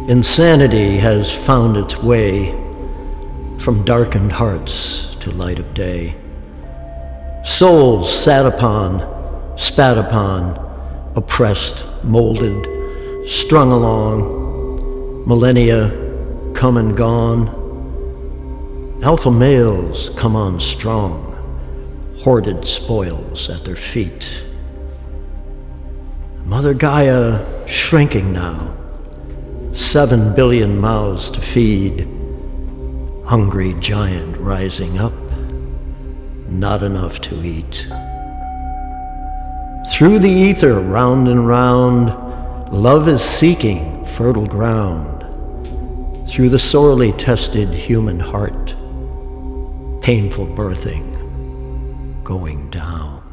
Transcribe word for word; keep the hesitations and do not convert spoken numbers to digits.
Insanity has found its way from darkened hearts to light of day. Souls sat upon, spat upon, oppressed, molded, strung along, millennia come and gone. Alpha males come on strong, hoarded spoils at their feet. Mother Gaia shrinking now, seven billion mouths to feed, hungry giant rising up, not enough to eat. Through the ether, round and round, love is seeking fertile ground. Through the sorely tested human heart, painful birthing going down.